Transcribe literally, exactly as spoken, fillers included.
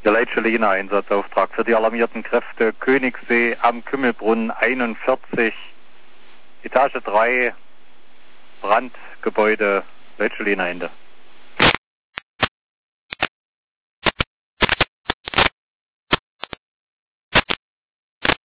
Ihr Leitscheliner Einsatzauftrag für die alarmierten Kräfte Königssee am Kümmelbrunnen einundvierzig, Etage drei, Brandgebäude, Leitscheliner Ende.